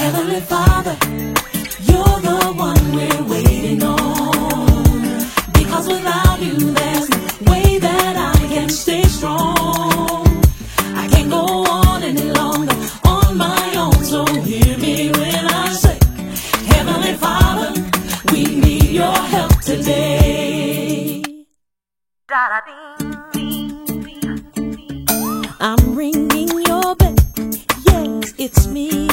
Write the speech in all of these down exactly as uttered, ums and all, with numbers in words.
Heavenly Father, you're the one we're waiting on. Because without you, there's no way that I can stay strong. I can't go on any longer on my own, so hear me when I say, Heavenly Father, we need your help today. I'm ringing your bell, yes, it's me.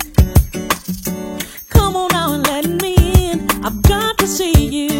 Come on now and let me in, I've got to see you.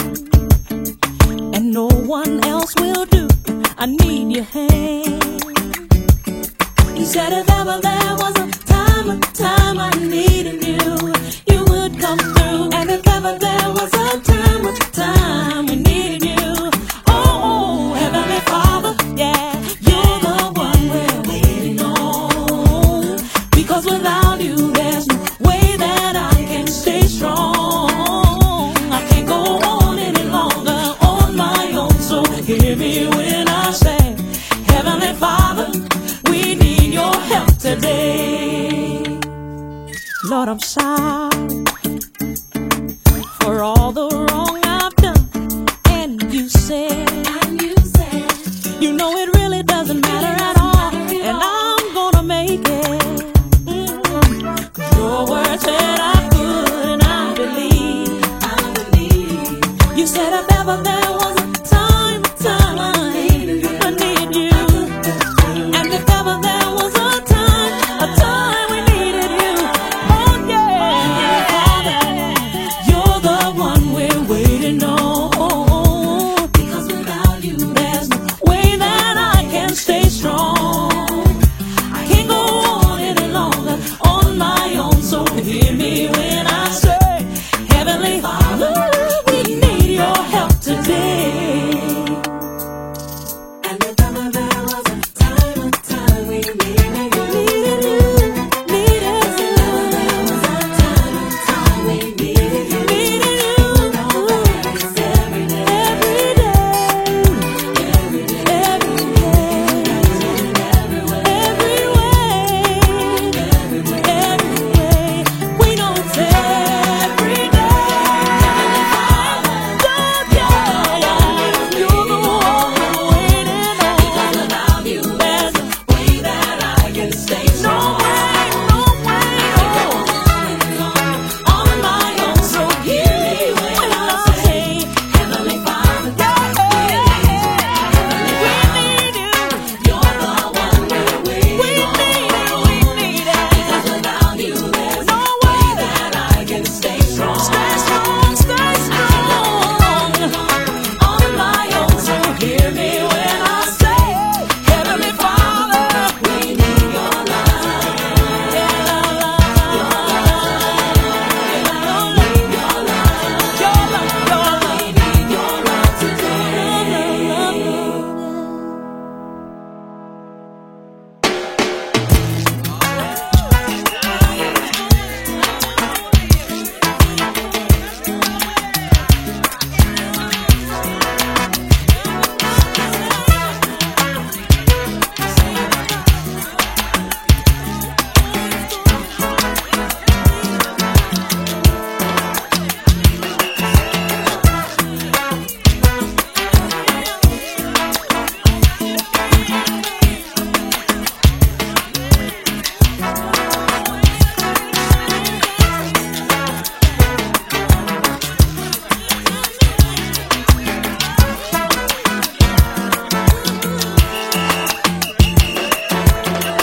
And no one else will do, I need your hand. You said if ever there was a time, a time I needed you, you would come through. And if ever there was a time, a time we needed you, oh, Heavenly Father, yeah, you're the one we're waiting on. Because without you, there's no way that I can stay strong. I can't go on any longer on my own, so hear me when I say, Heavenly Father, we need your help today. Lord, I'm sorry for all the wrong I've done. And you said, and you said, you know it really doesn't matter at all, and I'm gonna make it. Mm-hmm. 'Cause your word said I could, and I believe, I believe. You said if ever there was